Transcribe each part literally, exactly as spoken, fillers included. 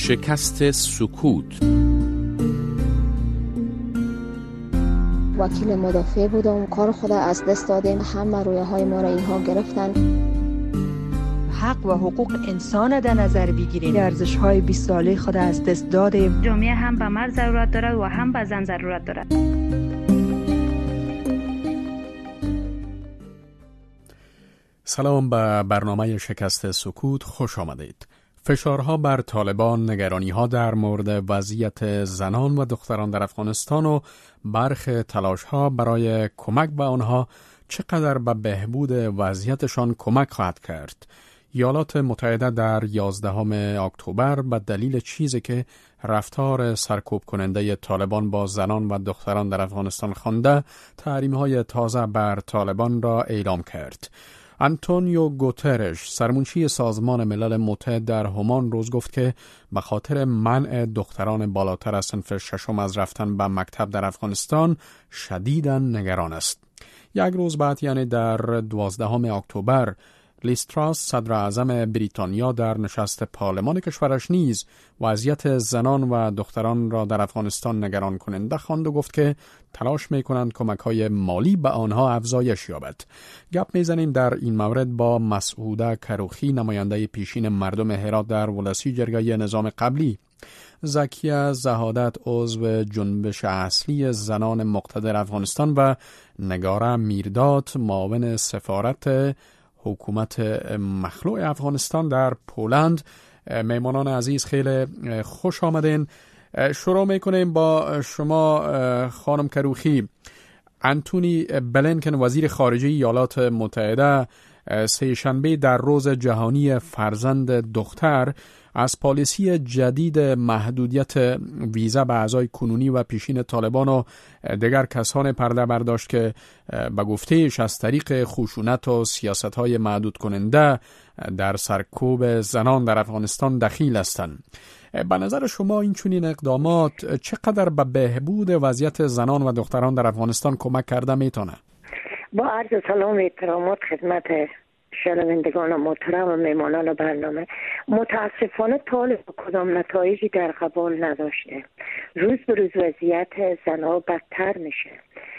شکست سکوت. وکیل مدافع بودم، کار خود از دست دادیم، همه رویه های ما را اینها گرفتن. حق و حقوق انسان در نظر بگیریم، ارزش های بیست ساله خود از دست دادیم. جامعه هم به مرد ضرورت دارد و هم به زن ضرورت دارد. سلام، به برنامه شکست سکوت خوش آمدید. فشارها بر طالبان، نگرانی‌ها در مورد وضعیت زنان و دختران در افغانستان و برخی تلاش‌ها برای کمک به آنها چقدر به بهبود وضعیتشان کمک خواهد کرد. ایالات متحده در یازدهم اکتبر به دلیل چیزی که رفتار سرکوب کننده طالبان با زنان و دختران در افغانستان خوانده، تحریم‌های تازه بر طالبان را اعلام کرد. آنتونیو گوترش، سرمنشی سازمان ملل متحد در همان روز گفت که به خاطر منع دختران بالاتر از صنف ششم از رفتن به مکتب در افغانستان شدیداً نگران است. یک روز بعد، یعنی در دوازدهم اکتبر، لیز تراس، صدر اعظم بریتانیا، در نشست پارلمان کشورش نیز وضعیت زنان و دختران را در افغانستان نگران کننده خواند و گفت که تلاش می‌کنند کمک‌های مالی به آنها افزایش یابد. گپ می‌زنیم در این مورد با مسعوده کروخی، نماینده پیشین مردم هرات در ولسی جرگه نظام قبلی، زکیه زهادت، عضو جنبش اصلی زنان مقتدر افغانستان، و نگاره میرداد، معاون سفارت حکومت مخلوع افغانستان در پولند. میمانان عزیز، خیلی خوش آمدین. شروع میکنیم با شما خانم کروخی. انتونی بلینکن، وزیر خارجه ایالات متحده، سه شنبه در روز جهانی فرزند دختر از پالیسی جدید محدودیت ویزا به اعضای کنونی و پیشین طالبان و دیگر کسان پرده برداشت که به گفتهش از طریق خشونت و سیاست‌های محدود کننده در سرکوب زنان در افغانستان دخیل هستند. به نظر شما این چنین اقدامات چقدر به بهبود وضعیت زنان و دختران در افغانستان کمک کرده میتونه؟ با عرض سلام و احترامات خدمت شنوندگان محترم و میمانان برنامه، متاسفانه طالب کدام نتایجی در قبال نداشته. روز به روز وضعیت زنها بدتر میشه.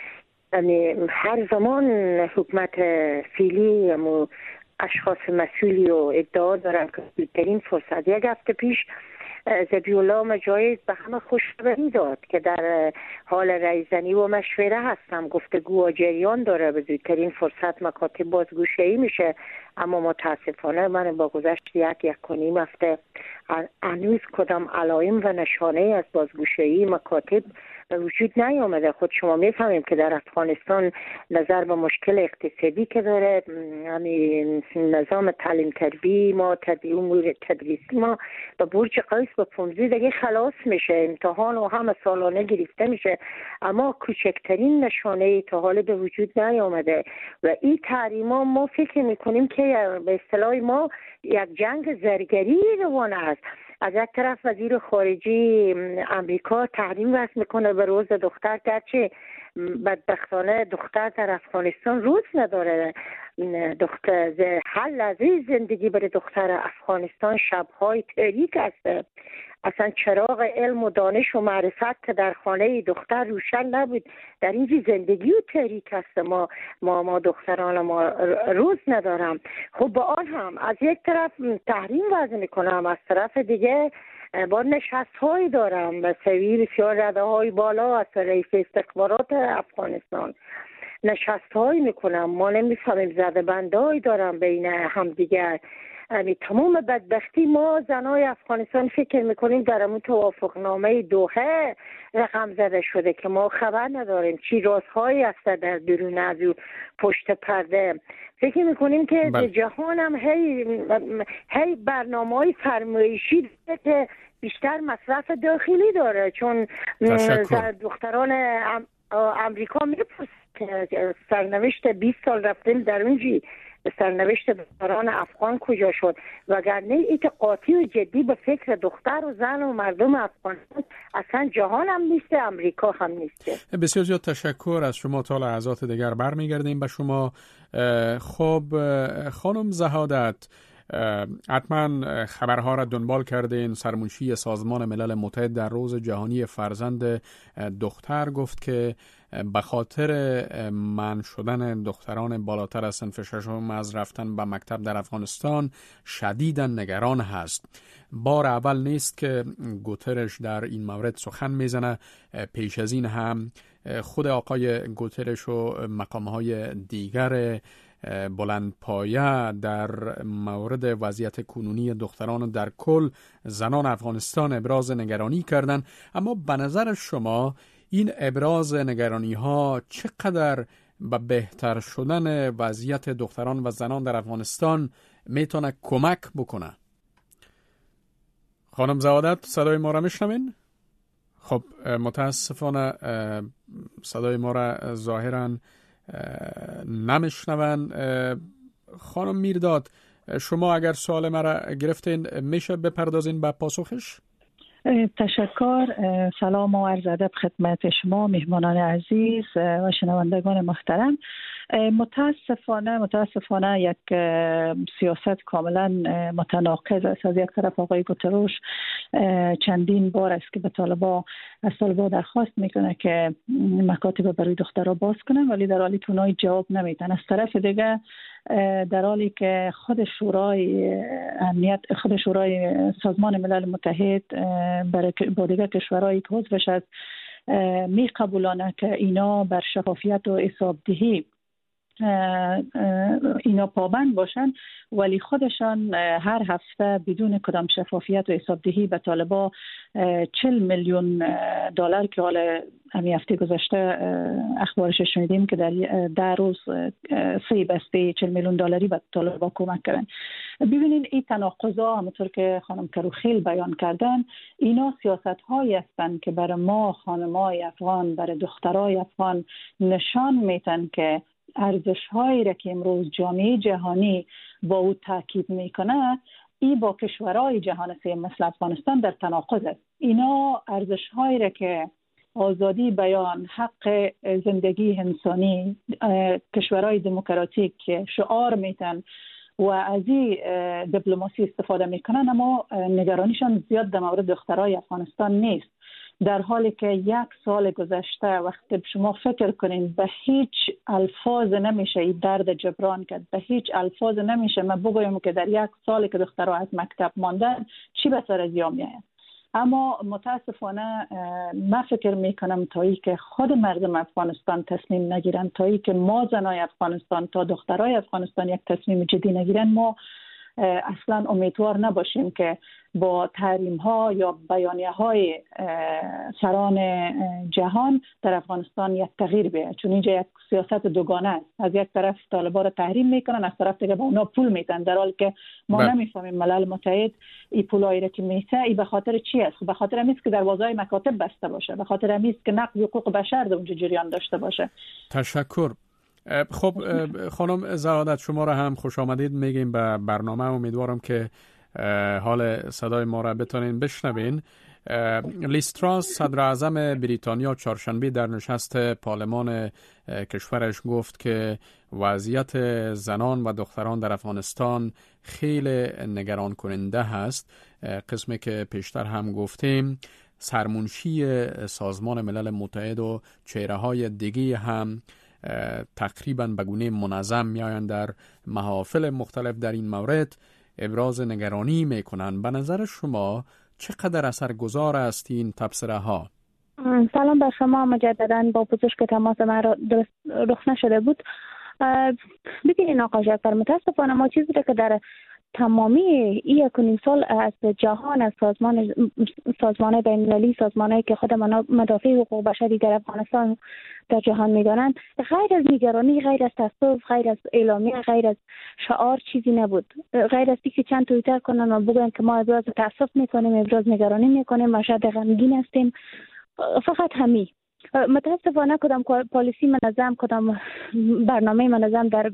یعنی هر زمان حکومت فعلی و اشخاص مسئولی و ادعا دارن که بهترین فرصت، یک هفته پیش ذبیح‌الله مجاهد به همه خوشخبری داد که در حال رایزنی و مشوره هستم، گفتگو و جریان داره، به زودترین فرصت مکاتب بازگوشه‌ای میشه. اما متاسفانه من با گذشت یک یک کنیم هفته هنوز کدام علائم و نشانه از بازگوشه‌ای مکاتب وجود نیامده. خود شما میفهمیم که در افغانستان نظر به مشکل اقتصادی که داره، یعنی نظام تعلیم تربیتی ما، امور تدریسی ما به برج قوس به پانزده دیگه خلاص میشه، امتحان و همه سالانه گرفته میشه، اما کوچکترین نشانه تا حال به وجود نیامده. و این تحریما ما فکر میکنیم که به اصطلاح ما یک جنگ زرگری روان است. از یک طرف وزیر خارجه امریکا تحریم وضع میکنه به روز دختر، گرچه بدبختانه دختر در افغانستان روز نداره. دختر هر لحظه زندگی برای دختر افغانستان شبهای تاریک است. اصلا چراغ علم و دانش و معرفت که در خانه دختر روشن نبود، در اینجا زندگی و تاریک است. ما ما ما دختران ما روز ندارم. خب با آن هم از یک طرف تحریم وضع میکنم، از طرف دیگه با نشست های دارم به سوی بسیار رده های بالا از رئیس استخبارات افغانستان نشست های میکنم. ما نمیفهمیم، زده بندهایی دارم بین هم دیگر. یعنی تمام بدبختی ما زنای افغانستان فکر میکنیم در همون توافقنامه دوحه رقم زده شده که ما خبر نداریم چی رازهایی هست در درون از پشت پرده. فکر میکنیم که بل. جهان هم هی, هی برنامه های فرمایشی داره که بیشتر مصرف داخلی داره، چون دختران ام امریکا میپرسه که سرنوشت بیست سال رفتیم در اونجی سرنوشت دختران افغان کجا شد، وگرنه ایت قاطی و جدی به فکر دختر و زن و مردم افغانستان اصلا جهان هم نیست، امریکا هم نیست. بسیار زیاد تشکر از شما. تا لحظات دیگر برمیگردیم به شما. خب خانم زهادت، حتما خبرها را دنبال کردین. سرمنشی سازمان ملل متحد در روز جهانی فرزند دختر گفت که به خاطر منع شدن دختران بالاتر از صنف ششم از رفتن به مکتب در افغانستان شدیداً نگران هست. بار اول نیست که گوترش در این مورد سخن میزنه. پیش از این هم خود آقای گوترش و مقامهای دیگر بلند پایه در مورد وضعیت کنونی دختران در کل زنان افغانستان ابراز نگرانی کردند. اما به نظر شما این ابراز نگرانی ها چقدر به بهتر شدن وضعیت دختران و زنان در افغانستان میتونه کمک بکنه؟ خانم زوادت صدای ما را میشنوین؟ خب متاسفانه صدای ما را ظاهراً نمیشنون. خانم میرداد، شما اگر سوال مرا گرفتین میشه بپردازین به پاسخش؟ تشکر. سلام و عرض ادب خدمت شما مهمانان عزیز و شنوندگان محترم. متاسفانه متاسفانه یک سیاست کاملا متناقض است. از یک طرف آقای گوتروش چندین بار است که به طالبا از طالبا درخواست میکنه که مکاتب برای دخترها باز کنن، ولی در حالی که اونها جواب نمیدن. از طرف دیگه در حالی که خود شورای امنیت خود شورای سازمان ملل متحد برای با دیگر کشورهایی که عضوش است می قبولانه که اینا بر شفافیت و حسابدهی اینا پابند باشن، ولی خودشان هر هفته بدون کدام شفافیت و حسابدهی به طالبا چهل میلیون دلار که حالا همین هفته گذشته اخبارش شنیدیم که در در روز سه بسته چهل میلیون دلاری به طالبا کمک کردن. ببینید این تناقضا همونطور که خانم کروخیل بیان کردن، اینا سیاست هایی هستند که برای ما خانمای افغان، برای دخترای افغان نشان میتن که ارزش هایی را که امروز جامعه جهانی با او تاکید میکنه ای با کشورهای جهان سوم مثل افغانستان در تناقض است. اینا ارزش هایی را که آزادی بیان، حق زندگی انسانی، کشورهای دموکراتیک شعار میتن و از این دیپلماسی استفاده میکنن، اما نگرانیشان زیاد در مورد دخترای افغانستان نیست. در حالی که یک سال گذشته وقتی شما فکر کنین به هیچ الفاظ نمیشه این درد جبران کرد، به هیچ الفاظ نمیشه من بگویم که در یک سال که دخترها از مکتب ماندن چی به سر از یا میآید. اما متاسفانه من فکر میکنم تا ای که خود مردم افغانستان تصمیم نگیرن، تا ای که ما زنای افغانستان، تا دخترای افغانستان یک تصمیم جدی نگیرن، ما اصلا امیدوار نباشیم که با تحریم ها یا بیانیه های سران جهان در افغانستان یک تغییر بیاید، چون اینجا یک سیاست دوگانه است. از یک طرف طالبان را تحریم میکنن، از طرف دیگه با اونا پول میتن، در حالی که ما ب... نمیفهمیم ملل متحد این پولایی را که میته ای به خاطر چی است؟ به خاطر همیست که دروازه‌های مکاتب بسته باشه، به خاطر همیست که نقض حقوق بشر در اونجا جریان داشته باشه. تشکر. خب خانم زرادت، شما را هم خوش آمدید میگیم به برنامه. امیدوارم که حال صدای ما را بتونین بشنوین. لیز تراس صدر اعظم بریتانیا چهارشنبه در نشست پارلمان کشورش گفت که وضعیت زنان و دختران در افغانستان خیلی نگران کننده هست. قسمی که پیشتر هم گفتیم، سرمنشی سازمان ملل متحد و چهره های دیگه هم تقریباً به گونه منظم میآیند در محافل مختلف در این مورد ابراز نگرانی میکنند. به نظر شما چقدر اثرگذار است این تبصره ها؟ سلام بر شما مجددا. با پوزش که تماس من را درست رخ نشده بود. ببینید آقا جعفر، متاسفانه ما چیزی که در تمامی این یکونیم سال از جهان، از سازمان سازمان بین‌المللی، سازمانایی که خود مدافع حقوق بشری در افغانستان در جهان میدانند، غیر از نگرانی، غیر از تصوف، غیر از اعلامیه، غیر از شعار چیزی نبود. غیر از اینکه چند توییتر کنن و بگن که ما ابراز تاسف میکنیم، ابراز نگرانی میکنیم، ما شاید غمگین هستیم، فقط همین. متاسفانه کدام پالیسی منظم، کدام برنامه منظم در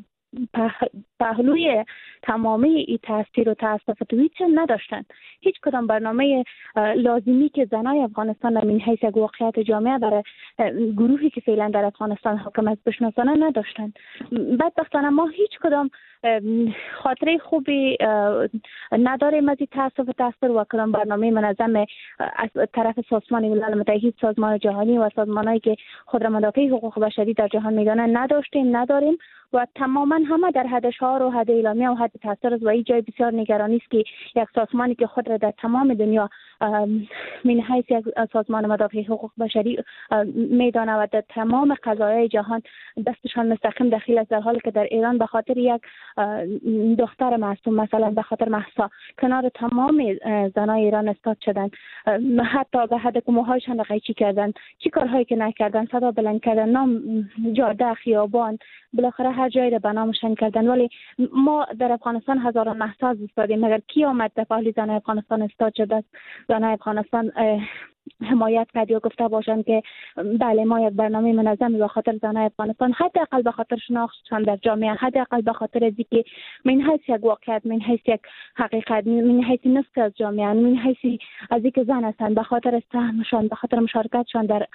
پهلوی تمامی این تاثیر و تاسف توییت نداشتند. هیچ کدام برنامه لازمی که زنای افغانستان در من حیث یک واقعیت جامعه برای گروهی که فعلا در افغانستان حاکم است بشناسانه نداشتند. بدبختانه ما هیچ کدام خاطره خوبی نداریم از این تاسف تاثیر و کدام برنامه منظم از طرف سازمان ملل متحد، سازمان جهانی و سازمانایی که خود را مدافع حقوق بشری در جهان میدانند نداشتیم نداریم و تماما همه در حد شعار و حد اعلامیه و حد تاثیر است و این جای بسیار نگرانی است که یک سازمانی که خود را در تمام دنیا من حیث یک سازمان مدافع حقوق بشری میدانه و در تمام قضایای جهان دستشان مستقیم دخیل است، در حالی که در ایران به خاطر یک دختر معصوم مثلا به خاطر مهسا کنار تمام زنای ایران استاد شدن، حتی به حد که موهایشان را قیچی کردن، چی کارهایی که نکردن، صدا بلند کردن، نام جاده خیابان بالاخره هر جایی را به نامشان کردن. ولی ما در افغانستان هزاران مهسا ایستادیم، مگر کی آمد در پهلوی زنای افغانستان استاد شده است؟ زنای افغانستان حمایت کرد یا گفته باشند که بله ما یک برنامه منظم به خاطر زنای افغانستان، حداقل به خاطر شناختشان در جامعه، حداقل به خاطر از اینکه من حیث یک واقعیت، من حیث یک حقیقت، من حیث نصف از جامعه، من حیث از اینکه زن هستند، به خاطر سهمشان، به خاطر مشارکتشان در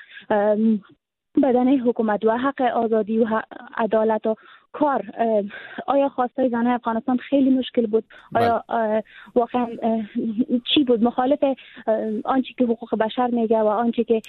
بدنه حکومت و حق آزادی و عدالت و کار. آیا خواسته زنای افغانستان خیلی مشکل بود؟ آیا واقعا چی بود؟ مخالف آنچه که حقوق بشر میگه و آنچه که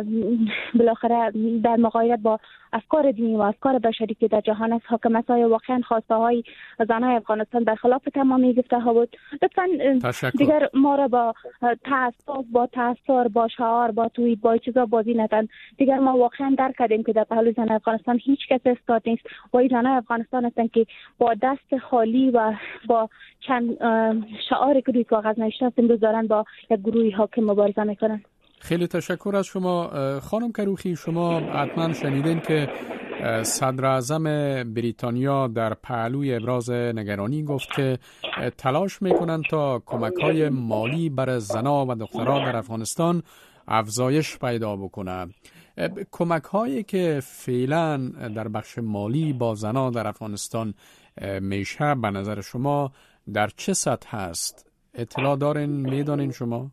بالاخره در مغایرت با افکار دینی و افکار بشری که در جهان است حاکم است، آیا واقعا خواسته های زنای افغانستان برخلاف تمامی گفته ها بود؟ لطفا دیگر ما را با تعصب، با تاثر، با شعار، با توییت، با چیزا بازی ندن. دیگر ما واقعا درک کردیم که در پهلوی زنای افغانستان هیچ کس استاد نیست و این زنای افغانستان هستند که با دست خالی و با چند شعاری که روی کاغذ نوشته است امروز دارن با یک گروهی حاکم مبارزه میکنن. خیلی تشکر از شما خانم کروخی. شما حتما شنیدین که صدر اعظم بریتانیا در پهلوی ابراز نگرانی گفت که تلاش میکنن تا کمک‌های مالی برای زنان و دختران در افغانستان افزایش پیدا بکنه. کمک هایی که فعلا در بخش مالی با زنان در افغانستان میشه به نظر شما در چه سطح هست؟ اطلاع دارین؟ میدانین شما؟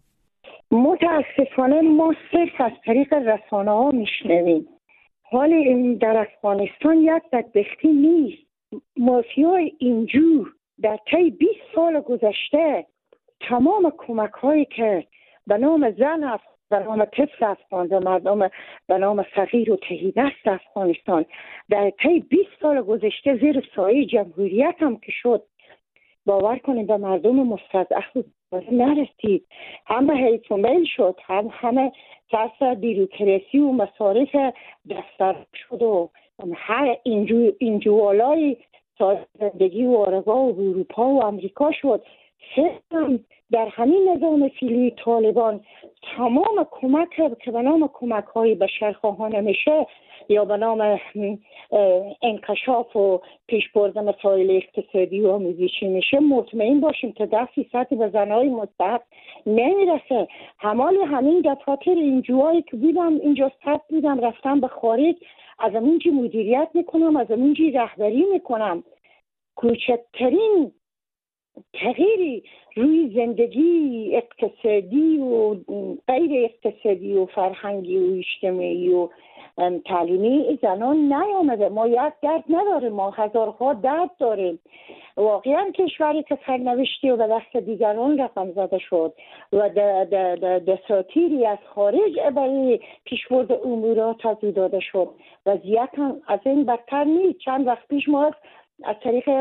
متاسفانه ما صرف از طریق رسانه ها میشنویم. حالی در افغانستان یک بدبختی نیست. مافیای اینجور در طی بیست سال گذشته تمام کمک هایی که به نام زن به نام طفل افغان و مردم به نام صغیر و تهیدست افغانستان در طی بیست سال گذشته زیر سایه جمهوریت هم که شد، باور کنید به مردم مستضعف نرسید. همه حیث و میل شد، هم همه تحت بیروکراسی و مصارف دستر شد و هر اینجو اینجوالای زندگی و آرگاه و اروپا و امریکا شد. هم در همین نظام فیلی طالبان تمام کمک که به نام کمک های بشرخواهانه میشه یا به نام انکشاف و پیشبرد مسائل اقتصادی و آموزشی میشه، مطمئن باشیم که ده فیصد به زنهای مستحق نمیرسه. همال همین در خاطر اینجوهایی که بودم اینجا ثبت بودم رفتم به خارج، از همونجی مدیریت میکنم، از همونجی رهبری میکنم. کوچکترین تغییری روی زندگی اقتصادی و غیر اقتصادی و فرهنگی و اجتماعی و تعلیمی زنان نیامده. ما یک درد نداریم، ما هزارها درد داریم. واقعا کشوری که سرنوشتی و به دست دیگران رقم زده شد و دساتیری از خارج برای پیشبرد امورات از او داده شد. وضعیت هم از این بدتر نیست. چند وقت پیش ما از طریق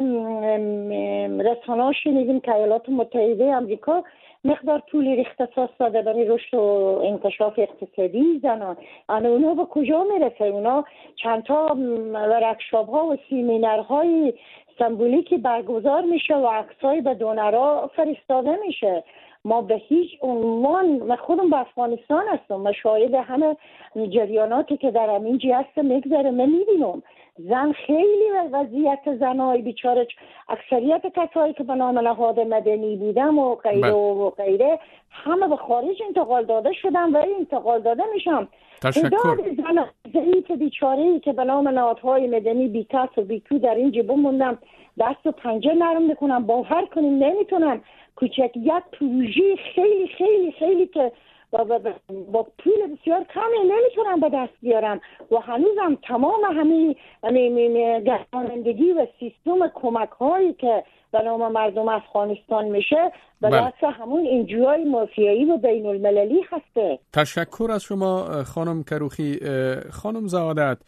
رسانه‌ها شنیدیم که ایالات متحده آمریکا مقدار پولی اختصاص داده برای رشد و انکشاف اقتصادی زنان. اما اونا به کجا میرسه؟ اونا چند تا ورکشاپ ها و سیمینارهای سمبولیکی برگزار میشه و عکسای به دونرها فرستاده میشه. ما به هیچ عنوان، من خودم به افغانستان هستم، من شاهد همه جریاناتی که در همین جهت میگذره من میبینم. زن خیلی وضعیت زنای بیچاره، اکثریت کسایی که به نام نهاد مدنی بودم و غیره و غیره همه به خارج انتقال داده شدن و انتقال داده میشم. تشکر. زن ضعیف بیچاره‌ای که به نام نهادهای مدنی بی کس و بی کو در اینجا بموندم، دست و پنجه نرم میکنم، باور کنیم نمیتونم کوچک یک پروژه خیلی خیلی خیلی که و با پول بسیار کمی نمیتونم به دست بیارم و هنوزم تمام همین گردانندگی و سیستم کمک هایی که به نام مردم افغانستان میشه به دست همون انجیوهای مافیایی و بین المللی هسته. تشکر از شما خانم کروخی. خانم زهادت،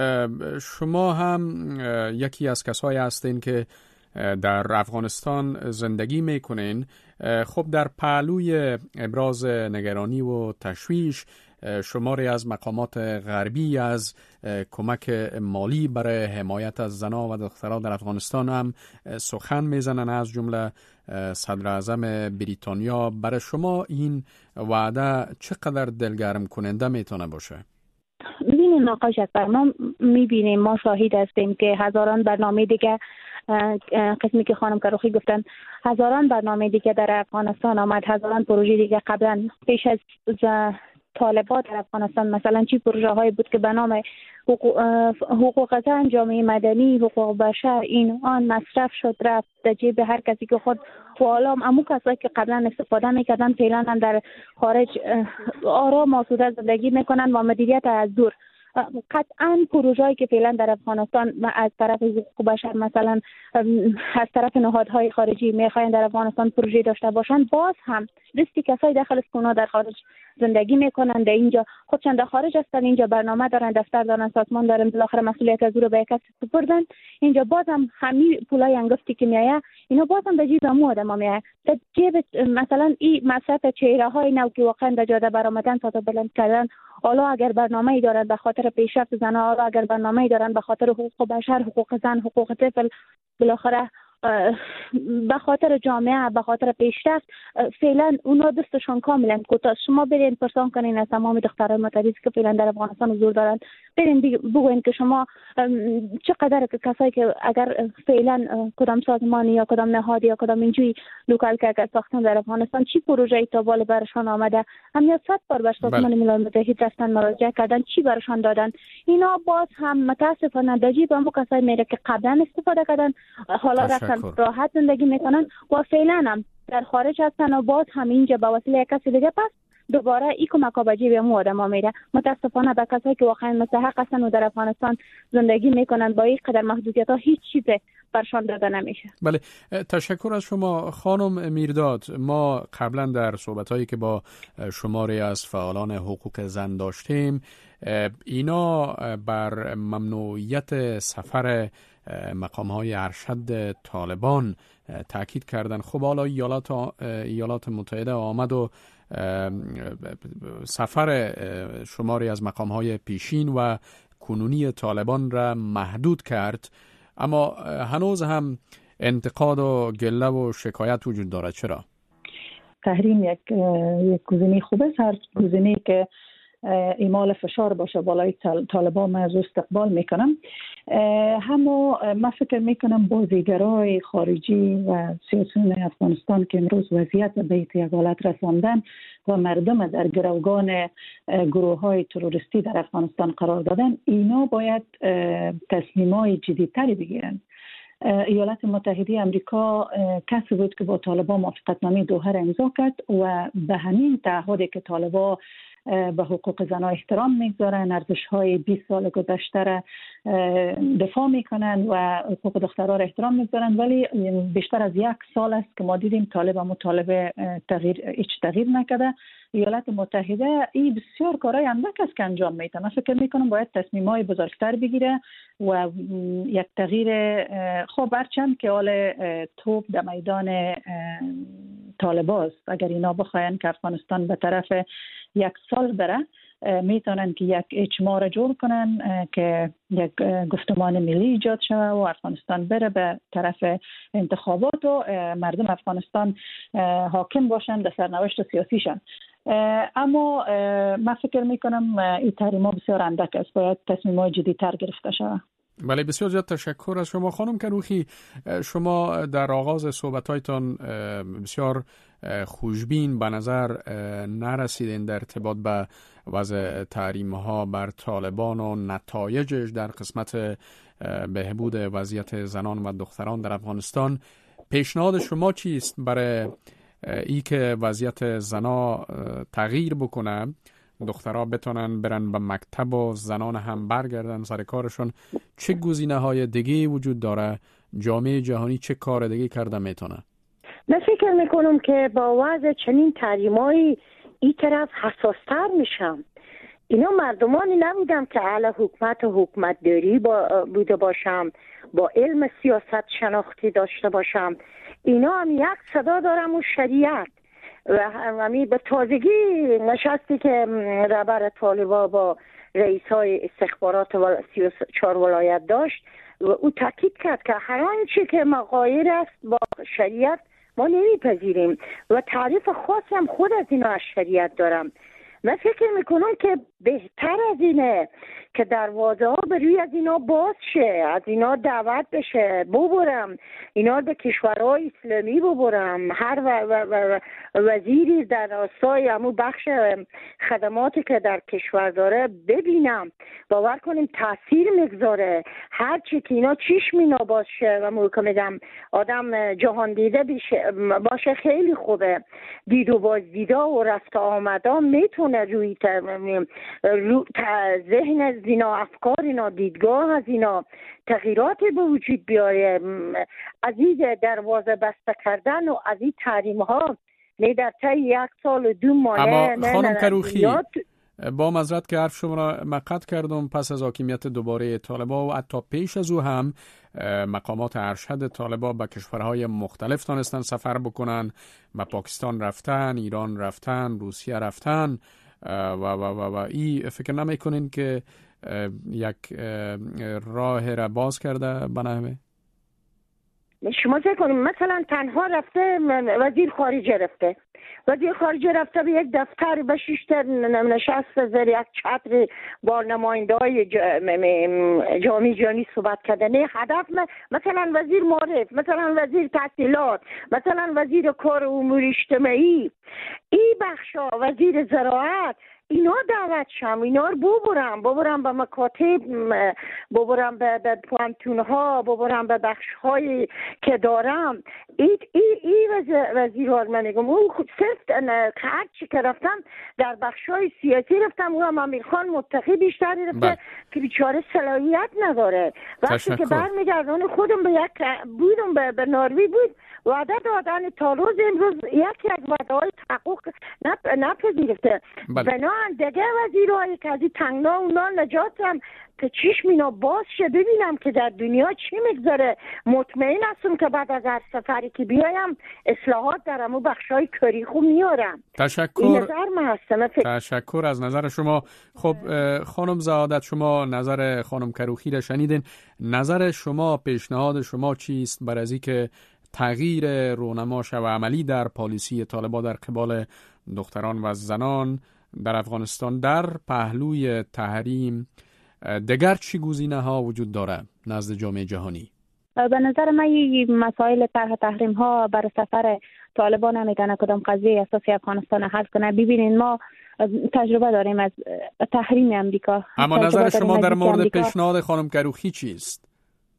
شما هم یکی از کسایی هستین که در افغانستان زندگی میکنین. خب در پهلوی ابراز نگرانی و تشویش شماری از مقامات غربی از کمک مالی برای حمایت از زنان و دختران در افغانستان هم سخن میزنن، از جمله صدر اعظم بریتانیا. برای شما این وعده چقدر دلگرم کننده میتونه باشه؟ ببینید آقای جعفر، ما میبینیم، ما شاهد هستیم که هزاران برنامه دیگه، قسمی که خانم کروخی گفتن، هزاران برنامه دیگه در افغانستان آمد، هزاران پروژه دیگه قبلا پیش از طالبان در افغانستان، مثلا چی پروژه هایی بود که به نام حقوق, حقوق زن، جامعه مدنی، حقوق بشر، این آن مصرف شد رفت در جیب هر کسی که خود و حالا امو کسایی که قبلا استفاده میکردن فعلا هم در خارج آرام آسوده زندگی میکنن و مدیریت از دور. قطعا پروژه‌ای که فعلا در افغانستان از طرف حقوق بشر، مثلا از طرف نهادهای خارجی میخواین در افغانستان پروژه داشته باشن، باز هم دستی کسای داخل اسکونا در خارج زندگی میکنن، در اینجا خودشان در خارج هستن، اینجا برنامه دارن، دفتر دارن، سازمان دارن، بالاخره مسئولیت از رو به یک کس سپردن. اینجا باز هم همین پولای انگفتی که میایه اینا باز هم به جیب مو آدم میایه، در جیب مثلا این مصرف چهره های نو که واقعا در جاده برآمدن، تا بلند کردن. حالا اگر برنامه‌ای دارن به خاطر پیشرفت زنان، حالا اگر برنامه‌ای دارن به خاطر حقوق بشر، حقوق زن، حقوق طفل، بالاخره به خاطر جامعه، به خاطر پیشرفت، فعلا اونا دستشون کاملا کوتاه. شما برین پرسان کنین از تمام دختران متریز که فعلا در افغانستان حضور دارن، برین بگوین که شما چقدر که کسایی که اگر فعلا کدام سازمانی یا کدام نهادی یا کدام اینجوری لوکال که ساختن در افغانستان چی پروژه‌ای تا بالا برشان آمده، همین صد بار به سازمان ملل متحد رفتن مراجعه کردن، چی برشان دادن. اینا باز هم متاسفانه در جیب همون کسایی میره که قبلا استفاده کردن، حالا رفتن راحت زندگی میکنن و فعلا هم در خارج هستن و باز هم اینجا به وسیله کسی دیگه پس دوباره ای کمک ها به جیب همون آدم ها میره. متاسفانه به کسایی که واقعا مستحق هستن و در افغانستان زندگی میکنن با این قدر محدودیت ها هیچ چیز برشان داده نمیشه. بله، تشکر از شما خانم میرداد. ما قبلا در صحبت هایی که با شماری از فعالان حقوق زن داشتیم، اینا بر ممنوعیت سفر مقام های ارشد طالبان تاکید کردن. خب حالا ایالات ایالات متحده آمد و سفر شماری از مقام های پیشین و کنونی طالبان را محدود کرد، اما هنوز هم انتقاد و گله و شکایت وجود دارد. چرا؟ تحریم یک یک گزینه خوب است. هر گزینه‌ای که اعمال فشار باشه بالای طالبان من از استقبال میکنم. همه من فکر میکنم بازیگرای خارجی و سیاسیون افغانستان که امروز وضعیت به یک حالت رساندن و مردم در گروگان گروه های تروریستی در افغانستان قرار دادن، اینا باید تصمیمای جدی‌تری بگیرن. ایالات متحده آمریکا کسی بود که با طالبان موافقتنامه دوحه را امضا کرد و به همین تعهدی که طالبان به حقوق زنان احترام میگذارن، ارزش‌های بیست سال گذشته را دفاع میکنن و حقوق دخترها را احترام میگذارن، ولی بیشتر از یک سال است که ما دیدیم طالب مطالبه تغییر هیچ تغییر نکرده. ایالات متحده این بسیار کارهای اندک است که انجام میده. من فکر میکنم باید تصمیم‌های بزرگتر بگیره و یک تغییر خوب برچند که حال توپ در میدان طالباست. اگر اینا بخواین که افغانستان به طرف یک سال بره، میتونن که یک اجماع را جور کنن که یک گفتمان ملی ایجاد شود و افغانستان بره به طرف انتخابات و مردم افغانستان حاکم باشن در سرنوشت سیاسیشان. اما من فکر میکنم این تحریم‌ها بسیار اندک است، باید تصمیم‌های جدی‌تر گرفته شود. بله، بسیار زیاد تشکر از شما خانم کروخی. شما در آغاز صحبت‌هایتان بسیار خوشبین به نظر نرسیدین در ارتباط به وضع تحریم‌ها بر طالبان و نتایجش در قسمت بهبود وضعیت زنان و دختران در افغانستان. پیشنهاد شما چیست برای ای که وضعیت زنا تغییر بکنه، دخترها بتونن برن به مکتب و زنان هم برگردن سر کارشون، چه گزینه های دیگه وجود داره؟ جامعه جهانی چه کار دیگه کرده میتونه؟ من فکر میکنم که با وضع چنین تحریم‌های این طرف حساستر میشم. اینا مردمانی نبودم که اهل حکومت و حکومت داری با بوده باشم، با علم سیاست شناختی داشته باشم. اینا هم یک صدا دارم و شریعت و همی به تازگی نشستی که رهبر طالبان با رئیس های استخبارات و سی و چهار ولایت داشت و او تاکید کرد که هر آنچه که مغایر است با شریعت ما نمیپذیریم و تعریف خاصی هم خود از اینا از شریعت دارم. من فکر میکنم که بهتر از اینه که دروازه ها به روی از اینا باز شه، از اینا دعوت بشه، ببرم اینا به کشورهای اسلامی ببرم. هر و و و وزیری در راستای همون بخش خدماتی که در کشور داره ببینم، باور کنیم تاثیر میگذاره. هر چی که اینا چشم اینا باز شه و موقع میگم آدم جهان دیده باشه خیلی خوبه. دید و باز دیدا و رفت آمدا میتونه روی رو ذهن از اینا، افکار اینا، دیدگاه از اینا تغییراتی به وجود بیاره. از این دروازه بسته کردن و از این تحریم ها نه در طی یک سال و دو ماه. اما خانم کروخی، با معذرت که حرف شما را مقطع کردم، پس از حاکمیت دوباره طالبان و حتی پیش از او هم مقامات ارشد طالبان به کشورهای مختلف تانستن سفر بکنن، به پاکستان رفتن، ایران رفتن، روسیه رفتن و و و و ای فکر نمیکنین که یک راه را باز کرده بنامه؟ شما فکر کنید مثلا تنها رفته وزیر خارجه رفته وزیر خارجه رفته به یک دفتر به شیشتر نشست زیر یک چتر با نماینده های جامعه جهانی صحبت کرده. نه هدف مثلا وزیر معرف، مثلا وزیر تحصیلات، مثلا وزیر کار امور اجتماعی، این بخشا، وزیر زراعت، اینا دعوت شم، اینا رو ببرم ببرم به مکاتب، ببرم به, به پوانتون ها، ببرم به بخش هایی که دارم. ای ای ای وزیر ها من میگم اون صرف هر چی که رفتم در بخش های سیاسی رفتم، او هم امیر خان متقی بیشتری رفته که بیچاره صلاحیت نداره. وقتی که برمیگردن خودم به یک بودم به, به ناروی بود وعده دادن تا روز امروز یکی از وعده های تحقق نپ... نپذیرفته. بنابراین دیگه وزیرهایی که از این تنگنا اونا نجاتم که چشم اینا باز شه ببینم که در دنیا چی میگذره. مطمئن هستم که بعد از هر سفری که بیایم اصلاحات در همون بخشای کاری خوب میارم. تشکر. این نظر من هستم. تشکر از نظر شما. خب خانم زهادت، شما نظر خانم کروخی را شنیدین. نظر شما، پیشنهاد شما چیست برای از اینکه تغییر رونما و عملی در پالیسی طالبان در قبال دختران و زنان در افغانستان در پهلوی تحریم دیگر چی گزینه ها وجود داره نزد جامعه جهانی؟ به نظر من این مسائل طرح تحریم ها برای سفر طالبان نمیتونه کدام قضیه اساسی افغانستان حل کنه. ببینین ما تجربه داریم از تحریم امریکا. اما نظر شما در مورد پیشنهاد خانم کروخی چیست؟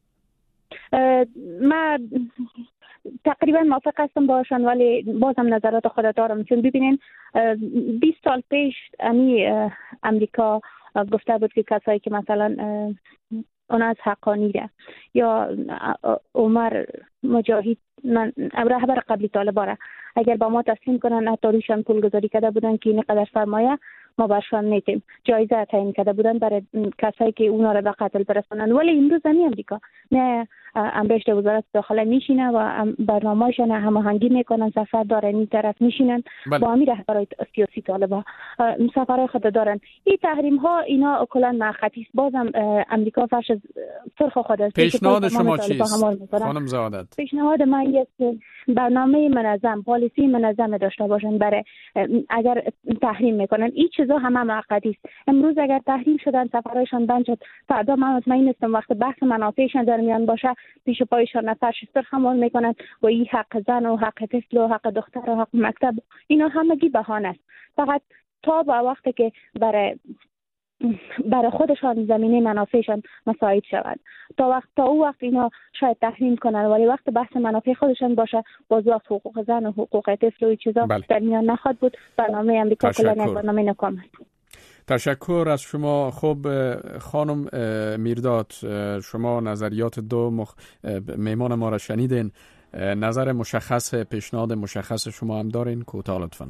من تقریبا موافق هستم باشن، ولی بازم نظرات خود دارم. چون ببینین بیست سال پیش امی امریکا گفته بود که کسایی که مثلا اون از حقانی ده یا عمر مجاهد رهبر قبلی طالبان اگر با ما تسلیم کنن، حتی روشان پول گذاری کرده بودن که این قدر سرمایه ما برشان نیتیم، جایزه تعیین کرده بودن برای کسایی که اونا را به قتل برسونن. ولی امروز زمین امریکا نه امرشت وزارت داخله میشینه و برنامه‌شان هماهنگی میکنن، سفر دارن این طرف میشینن با امیر رهبرای سیاسی طالبان سفرهای خود دارن. این تحریم ها اینا کلا مخاطی است. بازم امریکا فرش سرخ خود است. پیشنهاد شما چیست خانم زهادت؟ پیشنهاد من است برنامه منظم، پالیسی منظم داشته باشن برای اگر تحریم میکنن. این چیزا همه مخاطی است. امروز اگر تحریم شدن سفرهایشان بند شد، فردا من مطمئن نیستم وقت بحث منافعشان در میان باشه پیش پایشان فرش سرخ حمل میکنن و این حق زن و حق طفل و حق دختر و حق مکتب اینا همگی بهانه است. فقط تا با وقتی که برای برای خودشان زمینه منافعشان مساعد شود. تا وقت تا او وقت اینا شاید تحریم کنن، ولی وقت بحث منافع خودشان باشه باز وقت حقوق زن و حقوق طفل و چیزا بله. در میان نخواهد بود. برنامه امریکا کلا یک برنامه ناکام است. تشکر از شما. خب خانم میرداد، شما نظریات دو مخ... میمان ما را شنیدین. نظر مشخص، پیشنهاد مشخص شما هم دارین؟ کوتاه لطفاً.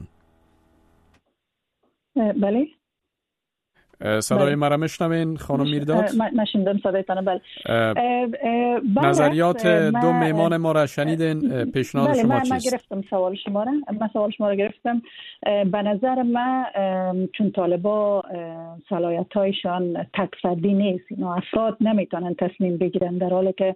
بله. صدای مرا میشنوین خانم میرداد؟ من شنیدم صدایتان. بله. نظریات دو میمان ما را شنیدین، پیشنهاد بله، شما من چیست؟ من گرفتم سوال شما را. من سوال شما را گرفتم. به نظر من چون طالبا صلاحیت‌هایشان تک فردی نیست، اینا افراد نمیتونن تصمیم بگیرن، در حالی که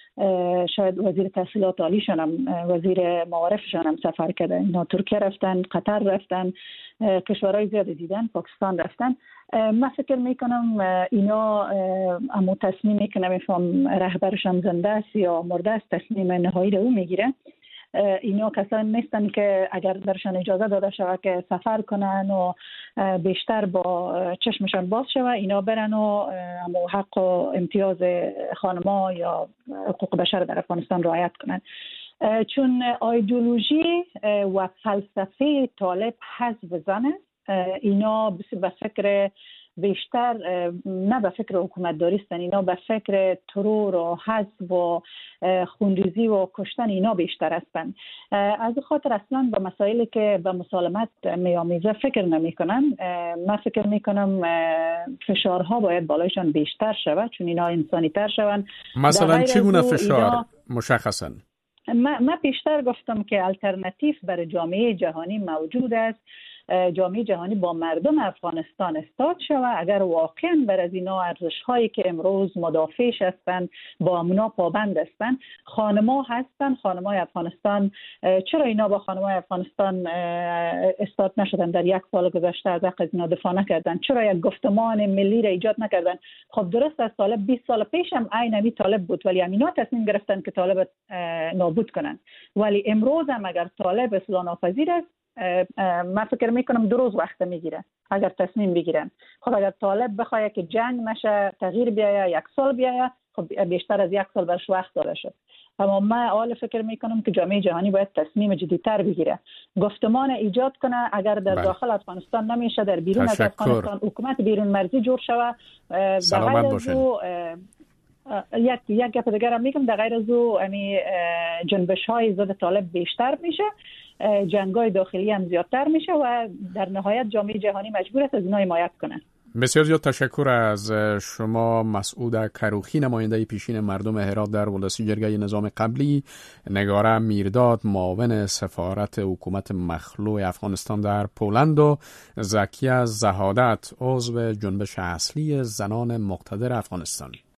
شاید وزیر تحصیلات عالیشان هم، وزیر معارفشان هم سفر کرده. اینا ترکیه رفتن، قطر رفتن، کشورهای زیادی دیدن، پاکستان رفتن. من فکر میکنم اینا اما تصمیمی که نمیفهم رهبرشان زنده است یا مرده است، تصمیم نهایی رو میگیره. اینا کسانی نیستن که اگر درشان اجازه داده شود که سفر کنن و بیشتر با چشمشان باز شود، اینا برن و حق و امتیاز خانما یا حقوق بشر در افغانستان رعایت کنن. چون ایدئولوژی و فلسفه طالب حزب زن است. اینا به فکر بیشتر نه به فکر حکومت هستن، اینا به فکر ترور و حزب و خونریزی و کشتن اینا بیشتر هستن. از خاطر اصلا به مسائلی که به مسالمت میامیزه فکر نمی کنن. من فکر می کنم فشارها باید بالایشان بیشتر شود چون اینا انسانی تر شون. مثلا چگونه فشار مشخصا؟ من بیشتر گفتم که الटरनेटिव برای جامعه جهانی موجود است. جامعه جهانی با مردم افغانستان استاد شود. اگر واقعا بر از اینا ارزش هایی که امروز مدافعش هستند با اونا پابند هستند، خانما هستند، خانمای افغانستان، چرا اینا با خانمای افغانستان استاد نشدن؟ در یک سال گذشته از حق اینا دفاع نکردن؟ چرا یک گفتمان ملی را ایجاد نکردن؟ خب درست است طالب بیست سال پیش هم عین همین طالب بود، ولی اینا تصمیم گرفتن که طالب نابود کنن. ولی امروز هم اگر طالب اصلاح ناپذیر است، من فکر میکنم دو روز وقت میگیره اگر تصمیم بگیرن. خب اگر طالب بخواه که جنگ نشه، تغییر بیایه، یک سال بیایه، خب بیشتر از یک سال برش وقت داده شد. اما من حال فکر میکنم که جامعه جهانی باید تصمیم جدی‌تر بگیره، گفتمان ایجاد کنه. اگر در بله. داخل افغانستان نمیشه، در بیرون از افغانستان حکومت بیرون مرزی جور شود. سلامت باشین. یک یک گپ دیگر هم میگم، در غیر از او امی جنبش های ضد طالب بیشتر میشه، جنگ‌های داخلی هم زیادتر میشه و در نهایت جامعه جهانی مجبور است از اینا حمایت کنه. بسیار زیاد تشکر از شما مسعود کروخی، نماینده پیشین مردم هرات در ولسی جرگه نظام قبلی، نگاره میرداد، معاون سفارت حکومت مخلوع افغانستان در پولند و زکیه زهادت، عضو جنبش اصلی زنان مقتدر افغانستان.